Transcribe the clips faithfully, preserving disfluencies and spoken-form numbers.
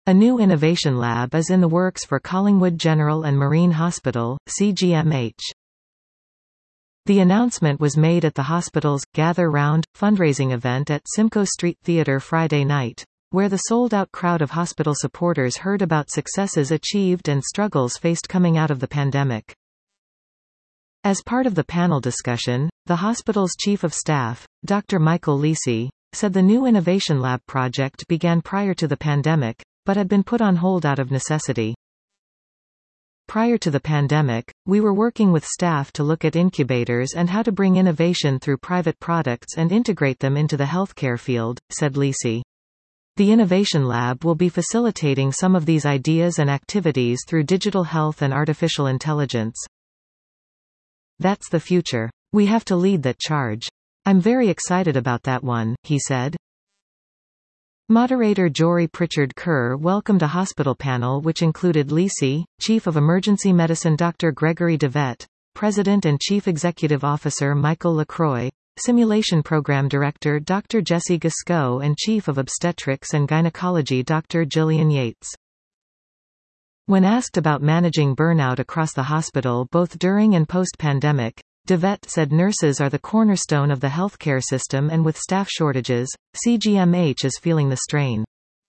A new innovation lab is in the works for Collingwood General and Marine Hospital, C G M H. The announcement was made at the hospital's Gather Round fundraising event at Simcoe Street Theatre Friday night, where the sold-out crowd of hospital supporters heard about successes achieved and struggles faced coming out of the pandemic. As part of the panel discussion, the hospital's chief of staff, Doctor Michael Lisi, said the new Innovation Lab project began prior to the pandemic, but had been put on hold out of necessity. Prior to the pandemic, we were working with staff to look at incubators and how to bring innovation through private products and integrate them into the healthcare field, said Lisi. The Innovation Lab will be facilitating some of these ideas and activities through digital health and artificial intelligence. That's the future. We have to lead that charge. I'm very excited about that one, he said. Moderator Jory Pritchard Kerr welcomed a hospital panel which included Lisi, Chief of Emergency Medicine Doctor Gregory DeVette, President and Chief Executive Officer Michael LaCroix, Simulation Program Director Doctor Jesse Gasco and Chief of Obstetrics and Gynecology Doctor Gillian Yates. When asked about managing burnout across the hospital both during and post-pandemic, DeVette said nurses are the cornerstone of the healthcare system and with staff shortages, C G M H is feeling the strain.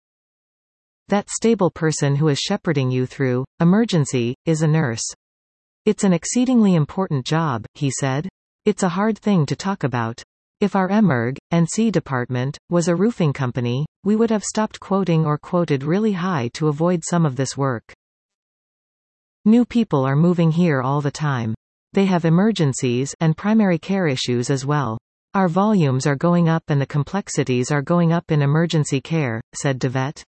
That stable person who is shepherding you through emergency is a nurse. It's an exceedingly important job, he said. It's a hard thing to talk about. If our emerg and C department was a roofing company, we would have stopped quoting or quoted really high to avoid some of this work. New people are moving here all the time. They have emergencies and primary care issues as well. Our volumes are going up and the complexities are going up in emergency care, said DeVette.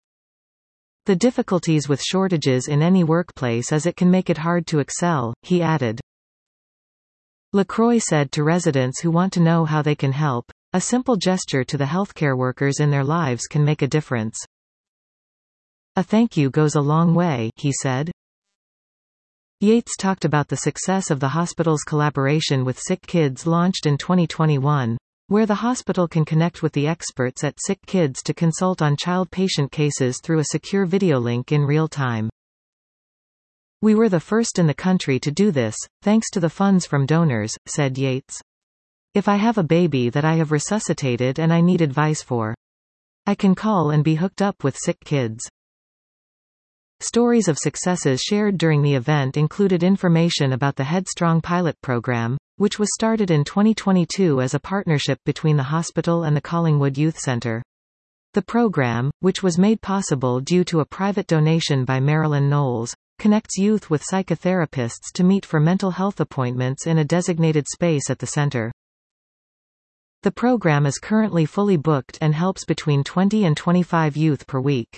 The difficulties with shortages in any workplace is it can make it hard to excel, he added. LaCroix said to residents who want to know how they can help, a simple gesture to the healthcare workers in their lives can make a difference. A thank you goes a long way, he said. Yates talked about the success of the hospital's collaboration with Sick Kids launched in twenty twenty-one, where the hospital can connect with the experts at Sick Kids to consult on child-patient cases through a secure video link in real time. We were the first in the country to do this, thanks to the funds from donors, said Yates. If I have a baby that I have resuscitated and I need advice for, I can call and be hooked up with Sick Kids. Stories of successes shared during the event included information about the Headstrong pilot program, which was started in twenty twenty-two as a partnership between the hospital and the Collingwood Youth Centre. The program, which was made possible due to a private donation by Marilyn Knowles, connects youth with psychotherapists to meet for mental health appointments in a designated space at the centre. The program is currently fully booked and helps between twenty and twenty-five youth per week.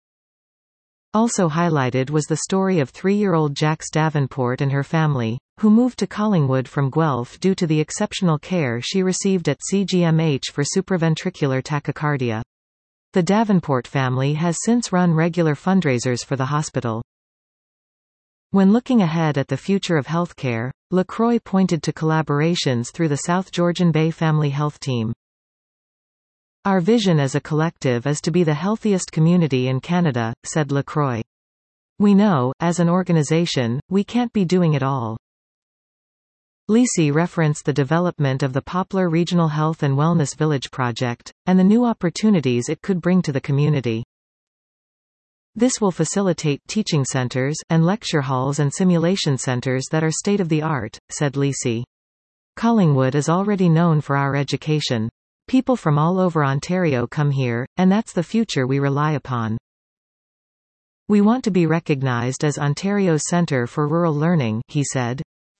Also highlighted was the story of three-year-old Jax Davenport and her family, who moved to Collingwood from Guelph due to the exceptional care she received at C G M H for supraventricular tachycardia. The Davenport family has since run regular fundraisers for the hospital. When looking ahead at the future of healthcare, LaCroix pointed to collaborations through the South Georgian Bay Family Health Team. Our vision as a collective is to be the healthiest community in Canada, said LaCroix. We know, as an organization, we can't be doing it all. Lisi referenced the development of the Poplar Regional Health and Wellness Village project, and the new opportunities it could bring to the community. This will facilitate teaching centers, and lecture halls and simulation centers that are state-of-the-art, said Lisi. Collingwood is already known for our education. People from all over Ontario come here, and that's the future we rely upon. We want to be recognized as Ontario's Centre for Rural Learning, he said.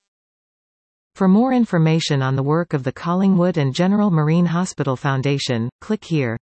For more information on the work of the Collingwood and General Marine Hospital Foundation, click here.